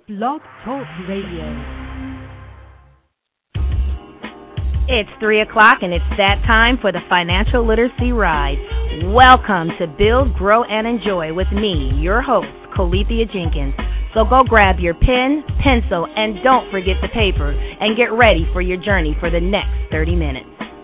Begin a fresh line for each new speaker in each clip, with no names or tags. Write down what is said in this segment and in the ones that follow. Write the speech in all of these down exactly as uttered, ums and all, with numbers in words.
Blog Talk Radio.
It's three o'clock, and it's that time for the Financial Literacy Ride. Welcome to Build, Grow, and Enjoy with me, your host, Colethea Jenkins. So go grab your pen, pencil, and don't forget the paper, and get ready for your journey for the next thirty minutes.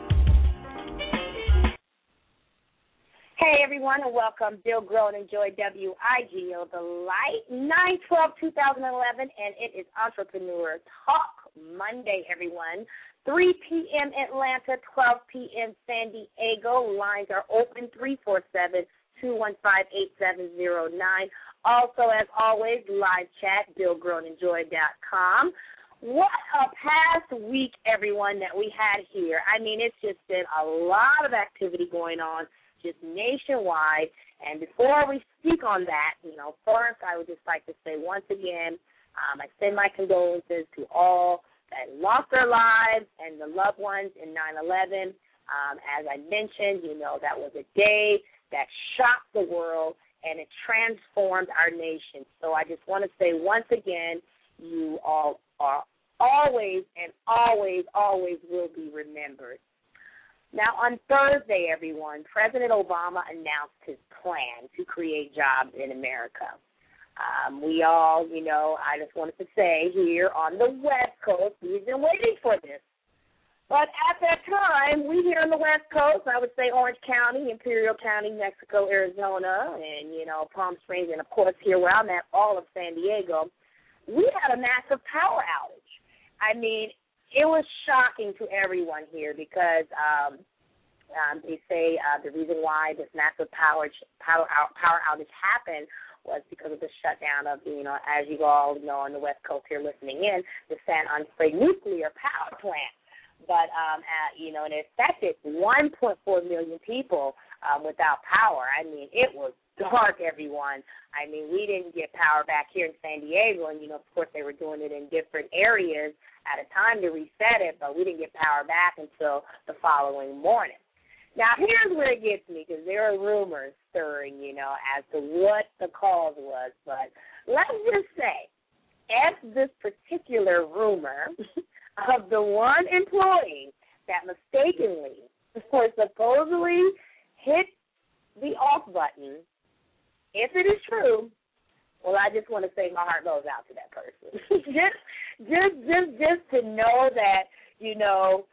Hey, everyone, and welcome. Build, Grow, and Enjoy, W I G O, The Light, nine twelve twenty eleven, and it is Entrepreneur Talk Monday, everyone. three p.m. Atlanta, twelve p.m. San Diego. Lines are open, three four seven, two one five, eight seven zero nine. Also, as always, live chat, build grow and enjoy dot com. What a past week, everyone, that we had here. I mean, it's just been a lot of activity going on, just nationwide. And before we speak on that, you know, first I would just like to say once again, um, I send my condolences to all that lost their lives and the loved ones in nine eleven. Um, as I mentioned, you know, that was a day that shocked the world, and it transformed our nation. So I just want to say once again, you all are always and always, always will be remembered. Now, on Thursday, everyone, President Obama announced his plan to create jobs in America. Um, we all, you know, I just wanted to say here on the West Coast, we've been waiting for this. But at that time, we here on the West Coast, I would say Orange County, Imperial County, Mexico, Arizona, and, you know, Palm Springs, and, of course, here where I'm at, all of San Diego, we had a massive power outage. I mean, it was shocking to everyone here because um, um, they say uh, the reason why this massive power power, out, power outage happened was because of the shutdown of, you know, as you all know on the West Coast here listening in, the San Onofre nuclear power plant. But, um, at, you know, and it affected one point four million people um, without power. I mean, it was dark, everyone. I mean, we didn't get power back here in San Diego, and, you know, of course, they were doing it in different areas at a time to reset it, but we didn't get power back until the following morning. Now, here's where it gets me, because there are rumors stirring, you know, as to what the cause was. But let's just say, if this particular rumor of the one employee that mistakenly or supposedly hit the off button, if it is true, well, I just want to say my heart goes out to that person. just, just, just, just to know that, you know,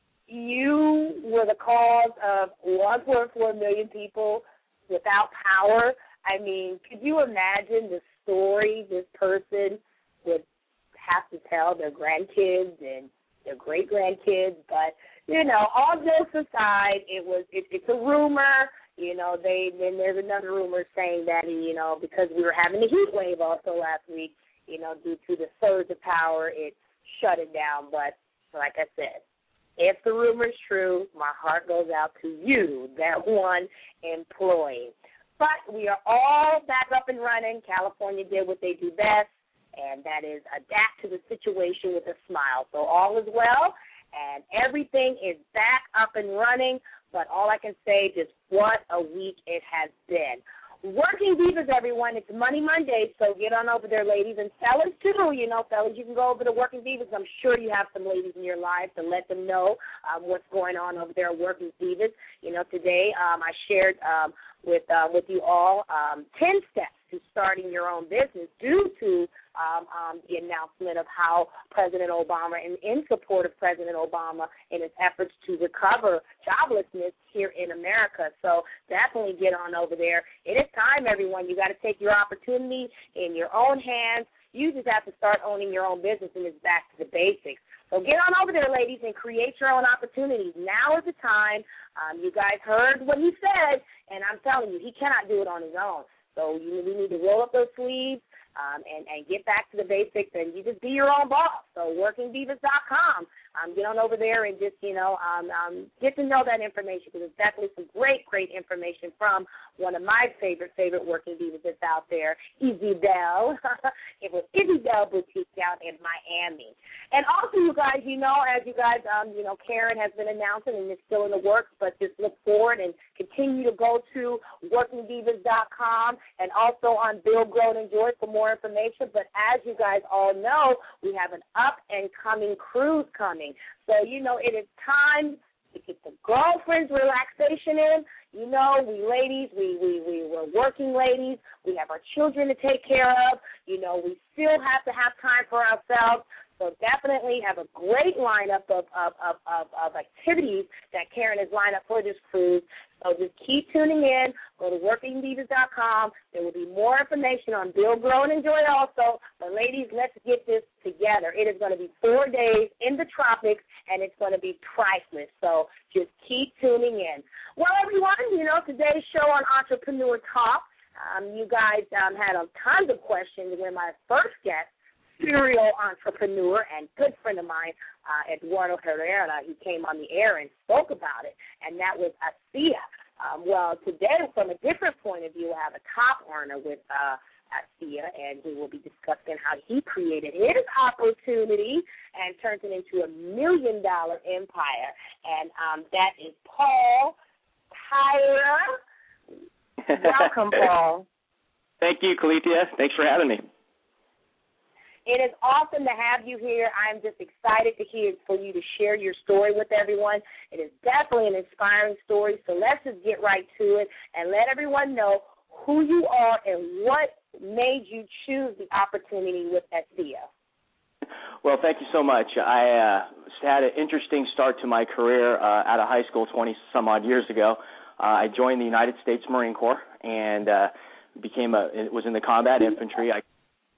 you were the cause of one point four million people without power. I mean, could you imagine the story this person would have to tell their grandkids and their great-grandkids? But, you know, all jokes aside, it was it, it's a rumor. You know, they then there's another rumor saying that, you know, because we were having a heat wave also last week, you know, due to the surge of power, it shut it down. But like I said, if the rumor is true, my heart goes out to you, that one employee. But we are all back up and running. California did what they do best, and that is adapt to the situation with a smile. So all is well, and everything is back up and running. But all I can say is what a week it has been. Working Divas, everyone, it's Money Monday, so get on over there, ladies, and fellas, too. You know, fellas, you can go over to Working Divas. I'm sure you have some ladies in your lives to let them know um, what's going on over there at Working Divas. You know, today um, I shared um, with uh, with you all um, ten steps to starting your own business due to um, um, the announcement of how President Obama, and in support of President Obama in his efforts to recover joblessness here in America. So definitely get on over there. It is time, everyone. You got to take your opportunity in your own hands. You just have to start owning your own business, and it's back to the basics. So get on over there, ladies, and create your own opportunities. Now is the time. Um, you guys heard what he said, and I'm telling you, he cannot do it on his own. So you, we need to roll up those sleeves um, and, and get back to the basics, and you just be your own boss. So working divas dot com. Um, get on over there and just, you know, um, um, get to know that information, because it's definitely some great, great information from one of my favorite, favorite Working Divas that's out there, Izzy Bell. It was Izzy Bell Belle Boutique down in Miami. And also, you guys, you know, as you guys, um, you know, Karen has been announcing, and it's still in the works, but just look forward and continue to go to working divas dot com and also on Build, Grow, and Enjoy for more information. But as you guys all know, we have an up-and-coming cruise coming. So, you know, it is time to get the girlfriend's relaxation in. You know, we ladies, we, we, we we're working ladies. We have our children to take care of. You know, we still have to have time for ourselves. So definitely have a great lineup of, of, of, of, of activities that Karen has lined up for this cruise. So just keep tuning in. Go to working divas dot com. There will be more information on Build, Grow, and Enjoy also. But, ladies, let's get this together. It is going to be four days in the tropics, and it's going to be priceless. So just keep tuning in. Well, everyone, you know, today's show on Entrepreneur Talk, um, you guys um, had a tons of questions when my first guest, serial entrepreneur and good friend of mine, uh, Eduardo Herrera, he came on the air and spoke about it, and that was ASEA. Um, well, today, from a different point of view, I have a top earner with uh, ASEA, and he will be discussing how he created his opportunity and turned it into a million-dollar empire, and um, that is Paul Tyler. Welcome, Paul.
Thank you, Kaleithia. Thanks for having me.
It is awesome to have you here. I'm just excited to hear for you to share your story with everyone. It is definitely an inspiring story, so let's just get right to it and let everyone know who you are and what made you choose the opportunity with ASEA.
Well, thank you so much. I uh, had an interesting start to my career uh, out of high school twenty-some-odd years ago. Uh, I joined the United States Marine Corps and uh, became a, it was in the combat infantry. I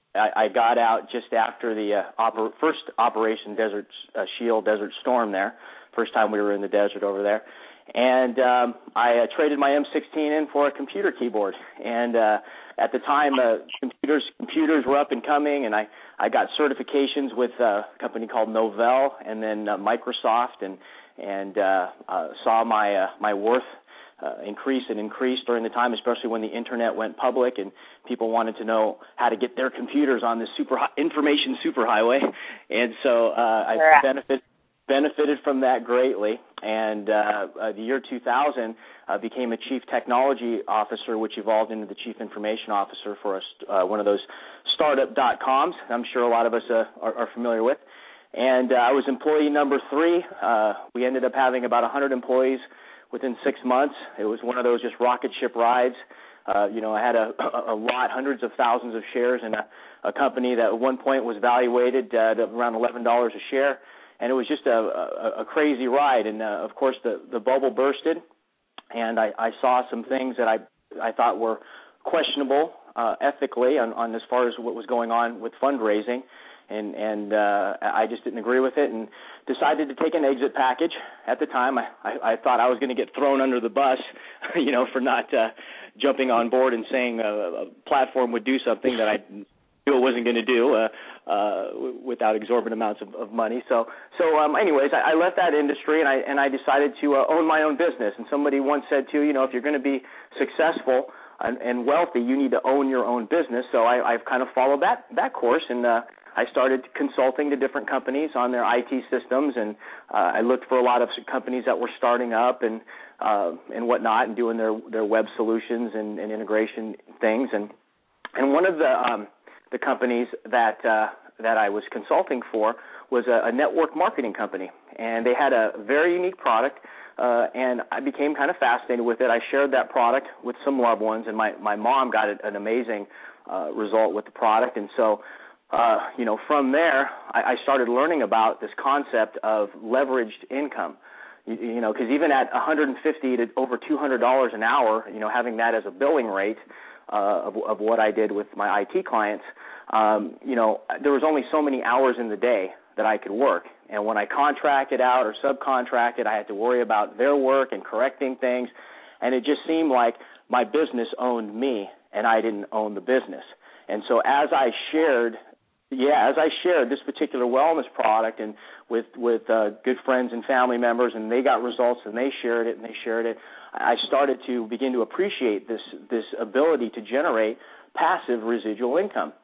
I got out just after the uh, oper- first Operation Desert uh, Shield, Desert Storm there, first time we were in the desert over there. And um, I uh, traded my M sixteen in for a computer keyboard. And uh, at the time, uh, computers computers were up and coming, and I, I got certifications with a company called Novell and then uh, Microsoft, and and uh, uh, saw my uh, my worth Uh, increase and increase during the time, especially when the Internet went public and people wanted to know how to get their computers on this super hi- information superhighway. And so uh, I
yeah.
benefit, benefited from that greatly. And uh, uh, the year two thousand uh, became a chief technology officer, which evolved into the chief information officer for a, uh, one of those startup dot coms I'm sure a lot of us uh, are, are familiar with. And uh, I was employee number three. Uh, we ended up having about one hundred employees within six months. It was one of those just rocket ship rides. Uh, you know, I had a, a, a lot, hundreds of thousands of shares in a, a company that at one point was valuated uh, at around eleven dollars a share, and it was just a, a, a crazy ride. And, uh, of course, the, the bubble bursted, and I, I saw some things that I I thought were questionable uh, ethically on, on as far as what was going on with fundraising. And, and uh, I just didn't agree with it and decided to take an exit package. At the time, I, I, I thought I was going to get thrown under the bus, you know, for not uh, jumping on board and saying a, a platform would do something that I knew it wasn't going to do uh, uh, without exorbitant amounts of, of money. So, so um, anyways, I, I left that industry and I and I decided to uh, own my own business. And somebody once said too, you know, if you're going to be successful and, and wealthy, you need to own your own business. So I, I've kind of followed that that course and. Uh, I started consulting to different companies on their I T systems, and uh, I looked for a lot of companies that were starting up and uh, and whatnot, and doing their, their web solutions and, and integration things. And and one of the um, the companies that uh, that I was consulting for was a, a network marketing company, and they had a very unique product. Uh, and I became kind of fascinated with it. I shared that product with some loved ones, and my, my mom got an amazing uh, result with the product, and so. Uh, you know, from there, I, I started learning about this concept of leveraged income. You, you know, because even at one hundred fifty to over two hundred dollars an hour, you know, having that as a billing rate uh, of, of what I did with my I T clients, um, you know, there was only so many hours in the day that I could work. And when I contracted out or subcontracted, I had to worry about their work and correcting things. And it just seemed like my business owned me and I didn't own the business. And so as I shared Yeah, as I shared this particular wellness product and with with uh, good friends and family members, and they got results, and they shared it, and they shared it, I started to begin to appreciate this this ability to generate passive residual income.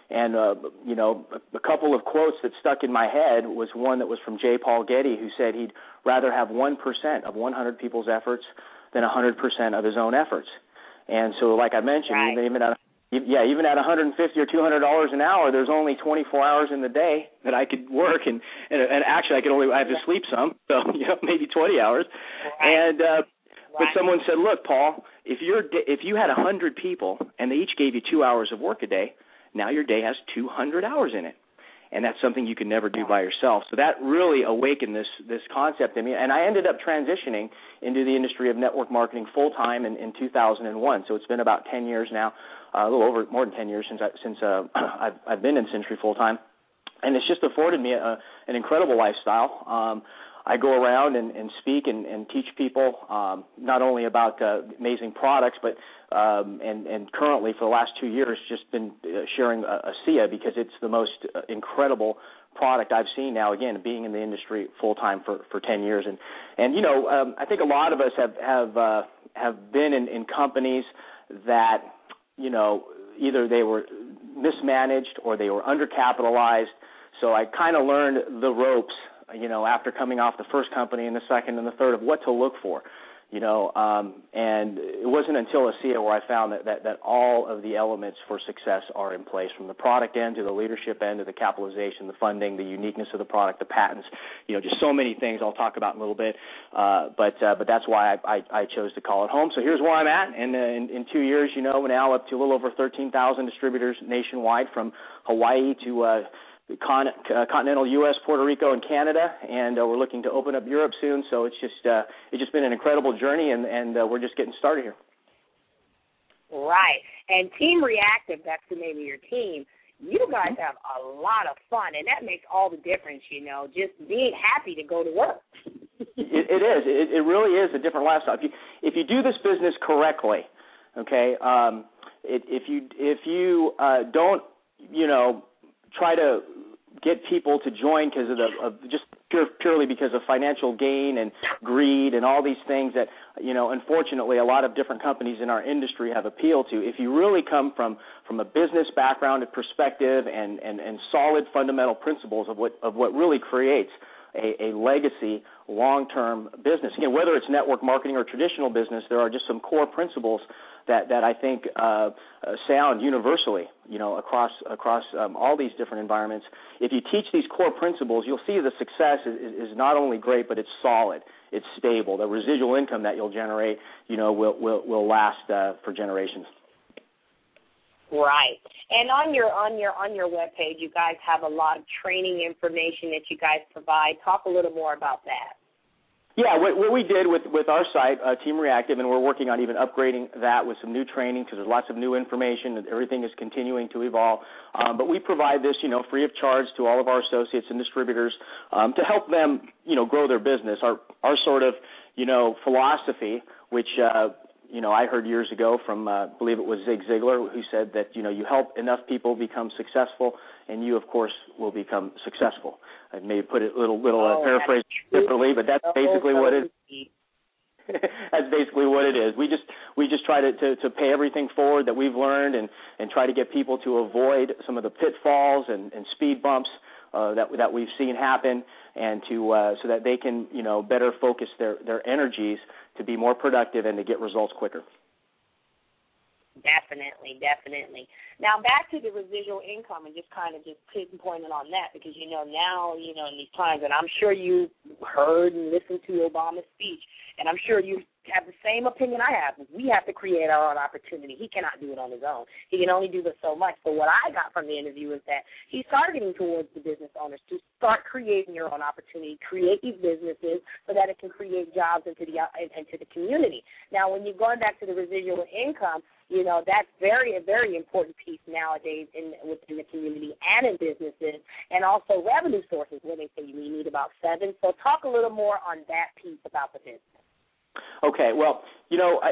And, uh, you know, a, a couple of quotes that stuck in my head was one that was from J. Paul Getty, who said he'd rather have one percent of one hundred people's efforts than one hundred percent of his own efforts. And so, like I mentioned,
right.
even, even at yeah, even at one hundred fifty or two hundred dollars an hour, there's only twenty-four hours in the day that I could work, and and, and actually I could only I have to sleep some, so you know maybe twenty hours.
Right.
And uh,
right.
but someone said, look, Paul, if you're if you had one hundred people and they each gave you two hours of work a day, now your day has two hundred hours in it. And that's something you can never do by yourself. So that really awakened this this concept in me. And I ended up transitioning into the industry of network marketing full-time in, in two thousand one. So it's been about ten years now, uh, a little over, more than ten years since, I, since uh, I've, I've been in Century full-time. And it's just afforded me a, an incredible lifestyle. Um, I go around and, and speak and, and teach people um, not only about uh, amazing products, but um, and, and currently for the last two years just been uh, sharing uh, ASEA because it's the most uh, incredible product I've seen now, again, being in the industry full-time for, for ten years. And, and you know, um, I think a lot of us have, have, uh, have been in, in companies that, you know, either they were mismanaged or they were undercapitalized. So I kind of learned the ropes, you know, after coming off the first company and the second and the third of what to look for, you know, um, and it wasn't until ASEA where I found that, that, that all of the elements for success are in place, from the product end to the leadership end to the capitalization, the funding, the uniqueness of the product, the patents, you know, just so many things I'll talk about in a little bit, uh, but uh, but that's why I, I, I chose to call it home. So here's where I'm at, and uh, in, in two years, you know, we're now up to a little over thirteen thousand distributors nationwide from Hawaii to uh, Con, uh, continental U S, Puerto Rico, and Canada, and uh, we're looking to open up Europe soon. So it's just uh, it's just been an incredible journey, and, and uh, we're just getting started here.
Right. And Team Reactive, that's the name of your team. You guys have a lot of fun, and that makes all the difference, you know, just being happy to go to work.
it, it is. It, it really is a different lifestyle. If you, if you do this business correctly, okay, um, it, if you, if you uh, don't, you know, try to get people to join because of the of just pure, purely because of financial gain and greed and all these things that, you know, unfortunately a lot of different companies in our industry have appealed to. If you really come from, from a business background and perspective and, and, and solid fundamental principles of what of what really creates a, a legacy long-term business, again, whether it's network marketing or traditional business, there are just some core principles that, that I think uh, uh, sound universally, you know, across across um, all these different environments. If you teach these core principles, you'll see the success is, is not only great, but it's solid, it's stable. The residual income that you'll generate, you know, will will, will last uh, for generations.
Right. And on your on your on your webpage, you guys have a lot of training information that you guys provide. Talk a little more about that.
Yeah, what, what we did with, with our site, uh, Team Reactive, and we're working on even upgrading that with some new training because there's lots of new information and everything is continuing to evolve. Um, but we provide this, you know, free of charge to all of our associates and distributors um, to help them, you know, grow their business. Our our sort of, you know, philosophy, which uh, you know, I heard years ago from, uh, I believe it was Zig Ziglar, who said that, you know, you help enough people become successful, and you, of course, will become successful. I may put it a little, little
oh,
uh, paraphrase differently, but that's basically what it is. That's basically what it is. We just we just try to, to, to pay everything forward that we've learned and, and try to get people to avoid some of the pitfalls and, and speed bumps uh, that that we've seen happen, and to uh, so that they can, you know, better focus their, their energies to be more productive and to get results quicker.
Definitely, definitely. Now back to the residual income and just kind of just pinpointing on that, because, you know, now, you know, in these times, and I'm sure you heard and listened to Obama's speech, and I'm sure you have the same opinion I have. We have to create our own opportunity. He cannot do it on his own. He can only do this so much. But what I got from the interview is that he's targeting towards the business owners to start creating your own opportunity, create these businesses so that it can create jobs into the into the community. Now, when you're going back to the residual income, you know, that's very a very important piece nowadays in within the community and in businesses, and also revenue sources, where they say you need about seven. So talk a little more on that piece about the business.
Okay, well, you know, I,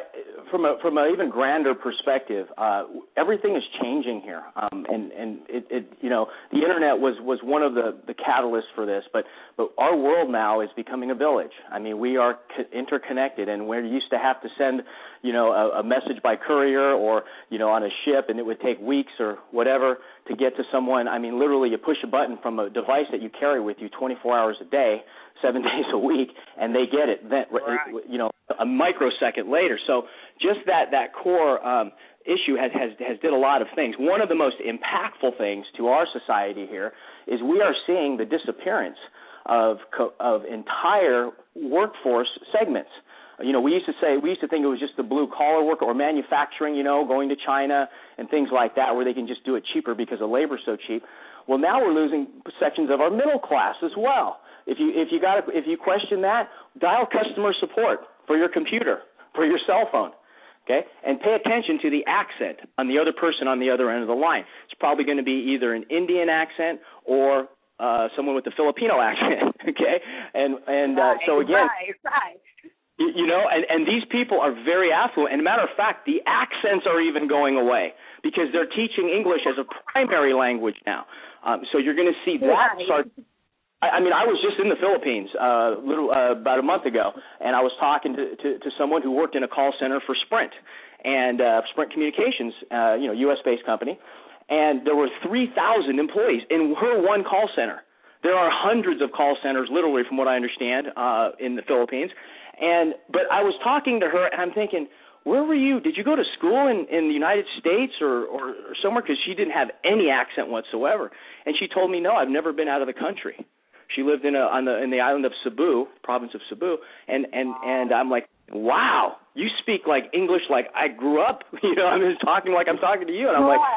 from a from an even grander perspective, uh, everything is changing here, um, and and it, it you know the internet was, was one of the, the catalysts for this, but but our world now is becoming a village. I mean, we are co- interconnected, and where you used to have to send you know a, a message by courier or you know on a ship, and it would take weeks or whatever to get to someone. I mean, literally, you push a button from a device that you carry with you twenty-four hours a day, seven days a week, and they get it. Then, right. you know, a microsecond later. So just that that core um, issue has, has has did a lot of things. One of the most impactful things to our society here is we are seeing the disappearance of of entire workforce segments. You know, we used to say, we used to think it was just the blue-collar worker or manufacturing, you know, going to China and things like that where they can just do it cheaper because the labor's so cheap. Well, now we're losing sections of our middle class as well. If you if you got if you question that, dial customer support for your computer, for your cell phone, okay? And pay attention to the accent on the other person on the other end of the line. It's probably going to be either an Indian accent or uh, someone with a Filipino accent, okay? And and uh,
right,
so again,
right, right.
You, you know, and, and these people are very affluent. And a matter of fact, the accents are even going away because they're teaching English as a primary language now. Um, so you're going to see that start. I, I mean, I was just in the Philippines uh, little uh, about a month ago, and I was talking to, to, to someone who worked in a call center for Sprint and uh, Sprint Communications, uh, you know, U S-based company, and there were three thousand employees in her one call center. There are hundreds of call centers, literally, from what I understand, uh, in the Philippines. And but I was talking to her, and I'm thinking, where were you? Did you go to school in, in the United States or, or, or somewhere? Because she didn't have any accent whatsoever. And she told me, no, I've never been out of the country. She lived in a on the in the island of Cebu, province of Cebu, and and and I'm like, wow, you speak like English like I grew up. You know, I'm just talking like I'm talking to you, and I'm like,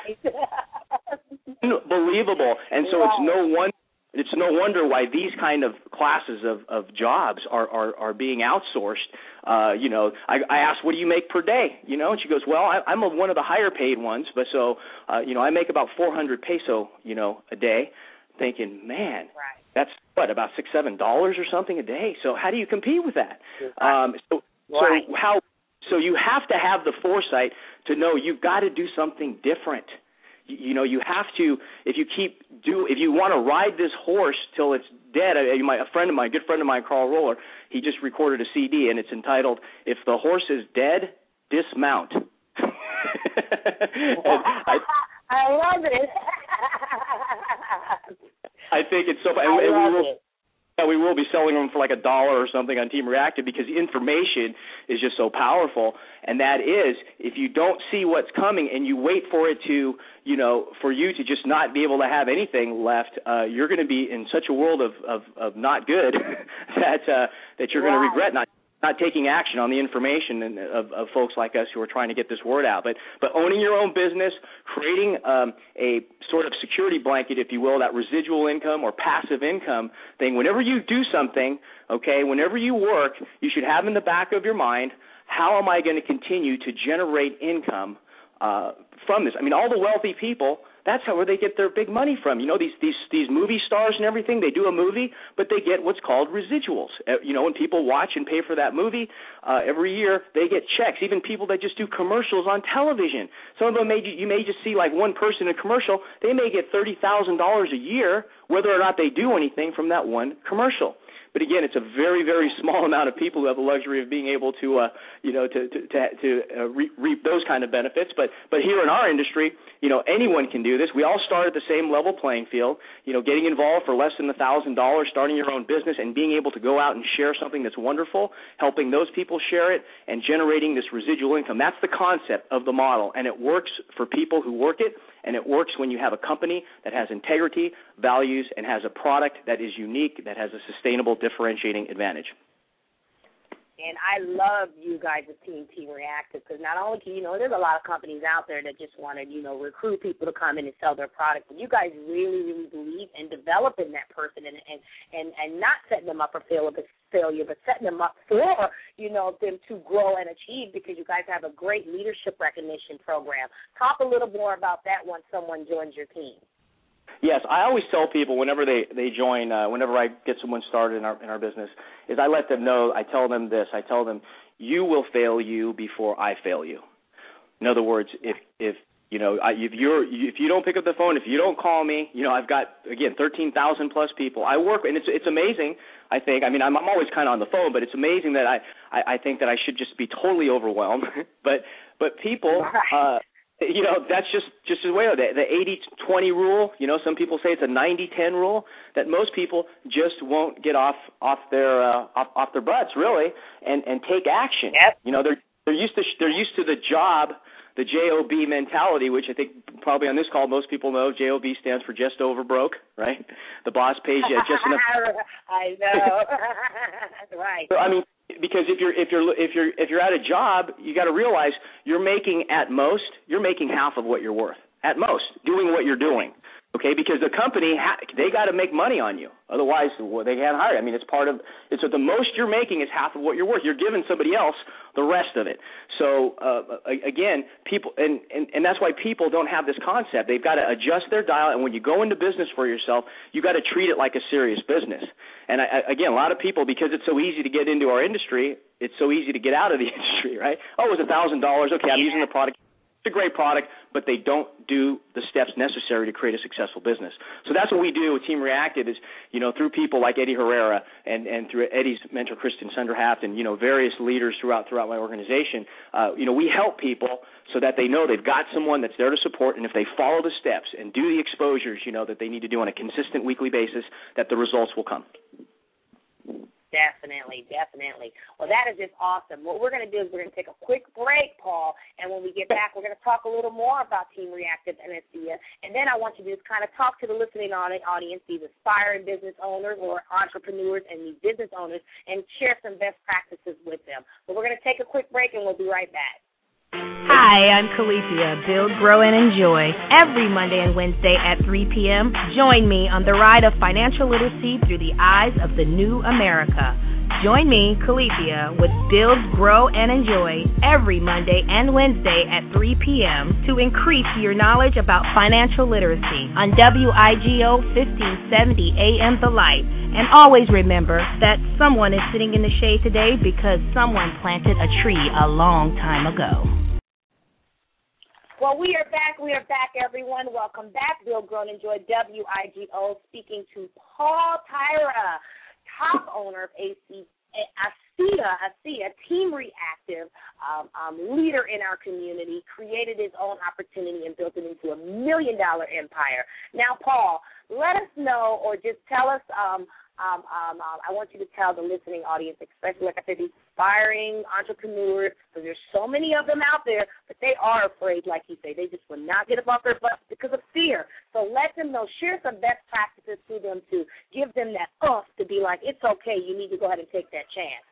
unbelievable. And so it's no wonder. It's no wonder why these kind of classes of, of jobs are, are, are being outsourced. Uh, you know, I, I asked, what do you make per day? You know, and she goes, well, I, I'm a, one of the higher paid ones, but so, uh, you know, I make about four hundred peso, you know, a day. Thinking, man,
right. That's
what, about six, seven dollars or something a day. So how do you compete with that? Um, so,
right.
so how? So you have to have the foresight to know you've got to do something different. You know, you have to, if you keep do, if you want to ride this horse till it's dead. A, a friend of mine, a good friend of mine, Carl Roller, he just recorded a C D, and it's entitled, "If the Horse is Dead, Dismount." I,
I love it.
I think it's so. And,
I
and
love
we will,
it.
Yeah, we will be selling them for like a dollar or something on Team Reactive because the information is just so powerful. And that is, if you don't see what's coming and you wait for it to, you know, for you to just not be able to have anything left, uh, you're going to be in such a world of, of, of not good that uh, that you're
right.
going to regret not. not taking action on the information and of, of folks like us who are trying to get this word out. But but owning your own business, creating um, a sort of security blanket, if you will, that residual income or passive income thing, whenever you do something, okay, whenever you work, you should have in the back of your mind, how am I going to continue to generate income uh, from this? I mean, all the wealthy people, that's how where they get their big money from. You know, these these these movie stars and everything, they do a movie, but they get what's called residuals. Uh, you know, when people watch and pay for that movie, uh, every year they get checks. Even people that just do commercials on television. Some of them, may you may just see like one person in a commercial, they may get thirty thousand dollars a year, whether or not they do anything from that one commercial. But again, it's a very, very small amount of people who have the luxury of being able to, uh, you know, to to to, to uh, re- reap those kind of benefits. But but here in our industry, you know, anyone can do this. We all start at the same level playing field. You know, getting involved for less than a thousand dollars, starting your own business, and being able to go out and share something that's wonderful, helping those people share it, and generating this residual income. That's the concept of the model, and it works for people who work it. And it works when you have a company that has integrity, values, and has a product that is unique, that has a sustainable differentiating advantage.
And I love you guys with Team Team Reactive because not only can you know, there's a lot of companies out there that just want to, you know, recruit people to come in and sell their product, but you guys really, really believe in developing that person and and and, and not setting them up for failure, but failure, but setting them up for, you know, them to grow and achieve because you guys have a great leadership recognition program. Talk a little more about that once someone joins your team.
Yes, I always tell people whenever they they join, uh, whenever I get someone started in our in our business, is I let them know. I tell them this. I tell them, you will fail you before I fail you. In other words, if if you know if you're if you don't pick up the phone, if you don't call me, you know I've got again thirteen thousand plus people. I work, and it's it's amazing. I think. I mean, I'm I'm always kind of on the phone, but it's amazing that I I, I think that I should just be totally overwhelmed. but but people. Uh, You know, that's just, just the way of it. The eighty twenty rule, you know, some people say it's a ninety ten rule, that most people just won't get off off their uh, off, off their butts, really, and, and take action.
Yep.
You know, they're they're used to they're used to the job, the J O B mentality, which I think probably on this call most people know. J O B stands for just over broke, right? The boss pays you just enough.
I know. That's right.
So, I mean, because if you're if you're if you're if you're at a job, you got to realize you're making at most you're making half of what you're worth at most doing what you're doing. Okay, because the company they got to make money on you, otherwise they can't hire you. I mean, it's part of it's the most you're making is half of what you're worth. You're giving somebody else the rest of it. So uh, again, people and, and and that's why people don't have this concept. They've got to adjust their dial, and when you go into business for yourself, you got to treat it like a serious business. And I, again, a lot of people, because it's so easy to get into our industry, it's so easy to get out of the industry, right? Oh, it was a thousand dollars. Okay, I'm using the product. It's a great product, but they don't do the steps necessary to create a successful business. So that's what we do with Team Reactive is, you know, through people like Eddie Herrera and, and through Eddie's mentor, Kristen Sunderhaft, and, you know, various leaders throughout throughout my organization, uh, you know, we help people so that they know they've got someone that's there to support, and if they follow the steps and do the exposures, you know, that they need to do on a consistent weekly basis, that the results will come.
Definitely, definitely. Well, that is just awesome. What we're going to do is we're going to take a quick break, Paul, and when we get back, we're going to talk a little more about Team Reactive and Acia, and then I want you to just kind of talk to the listening audience, these aspiring business owners or entrepreneurs and these business owners, and share some best practices with them. But we're going to take a quick break, and we'll be right back.
Hi, I'm Calethea, Build, Grow, and Enjoy. Every Monday and Wednesday at three p.m., join me on the ride of financial literacy through the eyes of the new America. Join me, Calethea, with Build, Grow, and Enjoy every Monday and Wednesday at three p.m. to increase your knowledge about financial literacy on W I G O fifteen seventy A M The Light. And always remember that someone is sitting in the shade today because someone planted a tree a long time ago.
Well, we are back. We are back, everyone. Welcome back. Build, Grow, and Enjoy W I G O, speaking to Paul Tyra, top owner of A C, Acia, Acia, Team Reactive, um, um, leader in our community, created his own opportunity and built it into a million-dollar empire. Now, Paul, let us know or just tell us, um, um, um, um, I want you to tell the listening audience, especially, like I said, these aspiring entrepreneurs, because there's so many of them out there, but they are afraid, like you say. They just will not get above their butts because of fear. So let them know. Share some best practices to them to give them that oomph to be like, it's okay, you need to go ahead and take that chance.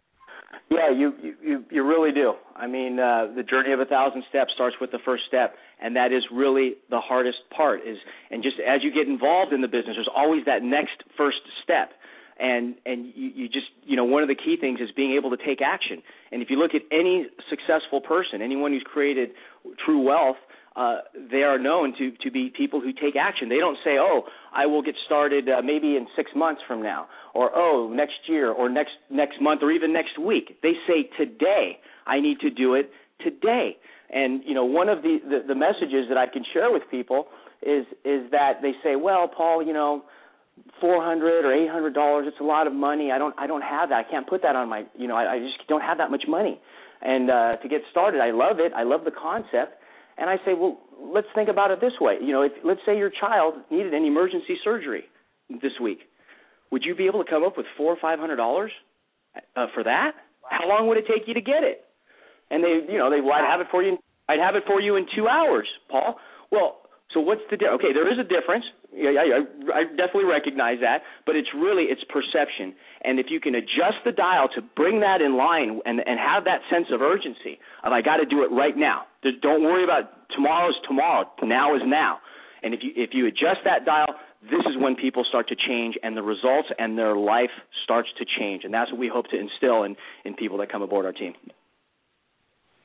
Yeah, you, you you really do. I mean, uh, the journey of a thousand steps starts with the first step, and that is really the hardest part. Is and just as you get involved in the business, there's always that next first step, and and you, you just you know one of the key things is being able to take action. And if you look at any successful person, anyone who's created true wealth, uh, they are known to to be people who take action. They don't say, "Oh, I will get started uh, maybe in six months from now," or "Oh, next year," or next next month, or even next week. They say, "Today, I need to do it today." And you know, one of the, the, the messages that I can share with people is is that they say, "Well, Paul, you know, four hundred or eight hundred dollars, it's a lot of money. I don't I don't have that. I can't put that on my you know I, I just don't have that much money." And uh, to get started, I love it. I love the concept. And I say, well, let's think about it this way. You know, if, let's say your child needed an emergency surgery this week. Would you be able to come up with four or five hundred dollars uh, for that? How long would it take you to get it? And they, you know, they, well, I'd have it for you. I'd have it for you in two hours, Paul. Well, so what's the difference? Okay, there is a difference. Yeah, I, I definitely recognize that, but it's really it's perception. And if you can adjust the dial to bring that in line and, and have that sense of urgency of I got to do it right now. Don't worry about tomorrow's tomorrow. Now is now. And if you if you adjust that dial, this is when people start to change and the results and their life starts to change. And that's what we hope to instill in, in people that come aboard our team.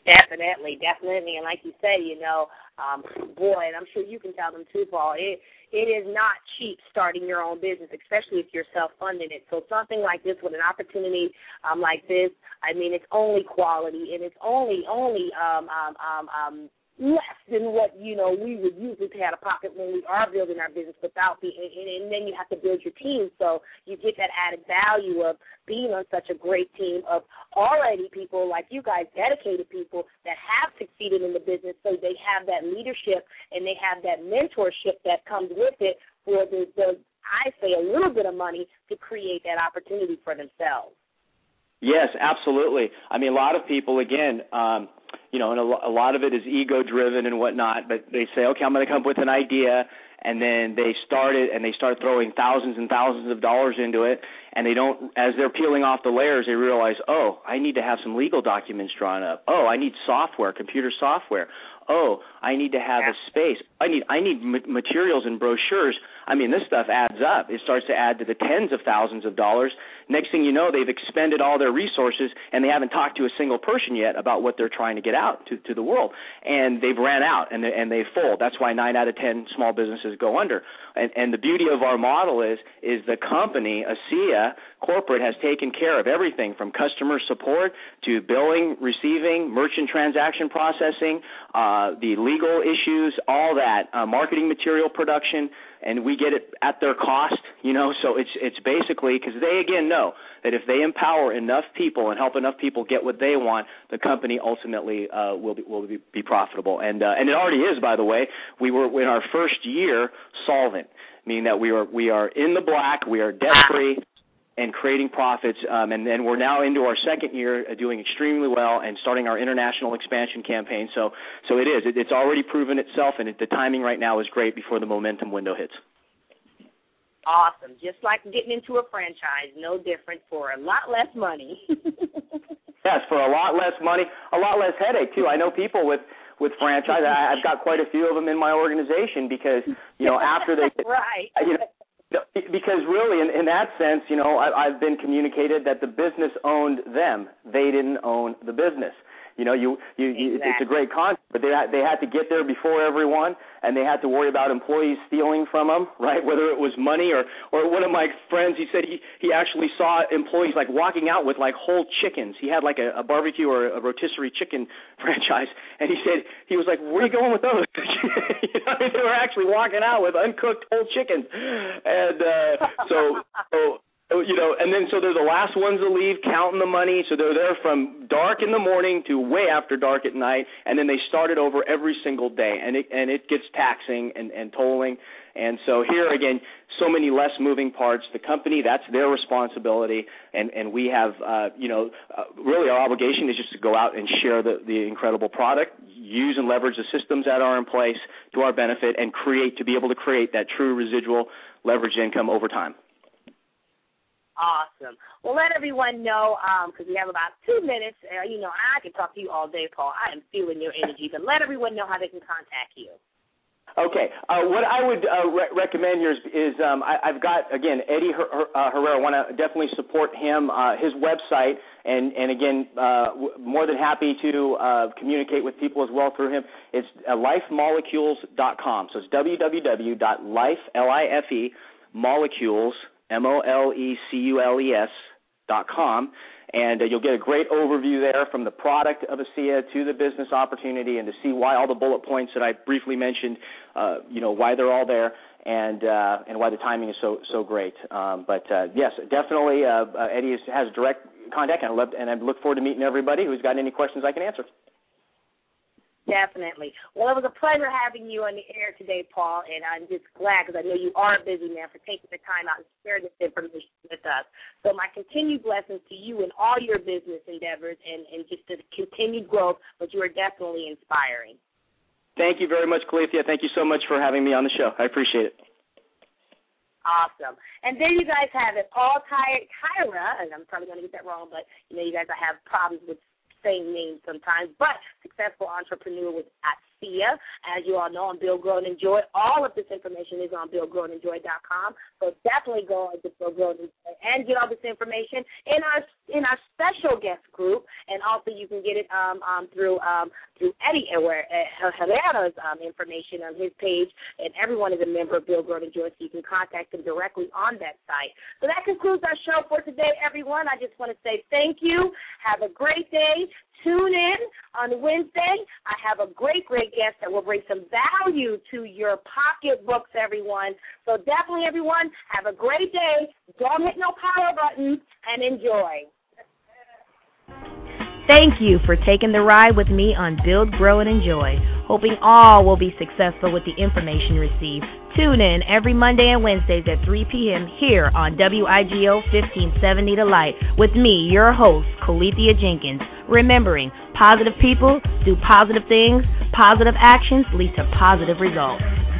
Definitely, definitely. And like you say, you know, um, boy, and I'm sure you can tell them too, Paul, it, it is not cheap starting your own business, especially if you're self-funding it. So something like this with an opportunity um, like this, I mean, it's only quality, and it's only, only um, um, um, um, less than what, you know, we would usually pay out of pocket when we are building our business without the, and, and then you have to build your team. So you get that added value of being on such a great team of already people like you guys, dedicated people that have succeeded in the business, so they have that leadership and they have that mentorship that comes with it for the, the I say, a little bit of money to create that opportunity for themselves.
Yes, absolutely. I mean, a lot of people, again, um, you know, and a, a lot of it is ego-driven and whatnot, but they say, okay, I'm going to come up with an idea, and then they start it, and they start throwing thousands and thousands of dollars into it, and they don't, as they're peeling off the layers, they realize, oh, I need to have some legal documents drawn up. Oh, I need software, computer software. Oh, I need to have yeah. a space. I need I need ma- materials and brochures. I mean, this stuff adds up. It starts to add to the tens of thousands of dollars. Next thing you know, they've expended all their resources, and they haven't talked to a single person yet about what they're trying to get out to, to the world. And they've ran out, and they, and they fold. That's why nine out of ten small businesses go under. And, and the beauty of our model is is the company, ASEA Corporate, has taken care of everything from customer support to billing, receiving, merchant transaction processing, uh, the legal issues, all that, uh, marketing material production, and we get it at their cost, you know. So it's it's basically, because they, again, know that if they empower enough people and help enough people get what they want, the company ultimately uh, will be, will be, be profitable. And uh, and it already is, by the way. We were, in our first year, solvent, meaning that we are we are in the black, we are debt-free, and creating profits, um, and then we're now into our second year uh, doing extremely well and starting our international expansion campaign. So so it is. It, it's already proven itself, and it, the timing right now is great before the momentum window hits.
Awesome. Just like getting into a franchise, no different, for a lot less money.
Yes, for a lot less money, a lot less headache, too. I know people with, with franchise. I, I've got quite a few of them in my organization because, you know, after they –
right.
You know, because really, in, in that sense, you know, I, I've been communicated that the business owned them. They didn't own the business. You know, you, you, you exactly. It's a great concept, but they had, they had to get there before everyone, and they had to worry about employees stealing from them, right? Whether it was money or, or one of my friends, he said he, he actually saw employees like walking out with like whole chickens. He had like a, a barbecue or a rotisserie chicken franchise, and he said he was like, "Where are you going with those?" You know, they were actually walking out with uncooked whole chickens, and uh, so. so You know, and then so they're the last ones to leave, counting the money. So they're there from dark in the morning to way after dark at night, and then they start it over every single day, and it and it gets taxing and, and tolling. And so here again, so many less moving parts. The company, that's their responsibility, and and we have, uh, you know, uh, really our obligation is just to go out and share the the incredible product, use and leverage the systems that are in place to our benefit, and create to be able to create that true residual leveraged income over time.
Awesome. Well, let everyone know, because um, we have about two minutes. Uh, you know, I can talk to you all day, Paul. I am feeling your energy. But let everyone know how they can contact you.
Okay. Uh, what I would uh, re- recommend here is, is um, I, I've got, again, Eddie Her- Her- uh, Herrera. I want to definitely support him, uh, his website, and, and again, uh, w- more than happy to uh, communicate with people as well through him. It's uh, life molecules dot com. So it's w w w dot life, L I F E, molecules, M O L E C U L E S dot com, and uh, you'll get a great overview there from the product of ASEA to the business opportunity, and to see why all the bullet points that I briefly mentioned, uh, you know, why they're all there, and uh, and why the timing is so so great. Um, but uh, yes, definitely, uh, uh, Eddie is, has direct contact, and I love, and I look forward to meeting everybody who's got any questions I can answer.
Definitely. Well, it was a pleasure having you on the air today, Paul, and I'm just glad, because I know you are a busy man, for taking the time out and sharing this information with us. So my continued blessings to you and all your business endeavors, and, and just the continued growth, but you are definitely inspiring.
Thank you very much, Calethea. Thank you so much for having me on the show. I appreciate it.
Awesome. And there you guys have it. Paul Tyra, and I'm probably going to get that wrong, but, you know, you guys have problems with same name sometimes, but successful entrepreneur with ASEA. As you all know, on Build, Grow, and Enjoy. All of this information is on build grow and enjoy dot com. So definitely go on to Build, Grow, and Enjoy and get all this information in our in our special guest group. And and also you can get it um, um, through um, through Eddie Herrera's um, information on his page, and everyone is a member of Build, Grow, and Enjoy, so you can contact him directly on that site. So that concludes our show for today, everyone. I just want to say thank you. Have a great day. Tune in on Wednesday. I have a great, great guest that will bring some value to your pocketbooks, everyone. So definitely, everyone, have a great day. Don't hit no power buttons, and enjoy.
Thank you for taking the ride with me on Build, Grow, and Enjoy. Hoping all will be successful with the information received. Tune in every Monday and Wednesdays at three p.m. here on W I G O fifteen seventy The Light with me, your host, Colethea Jenkins. Remembering, positive people do positive things, positive actions lead to positive results.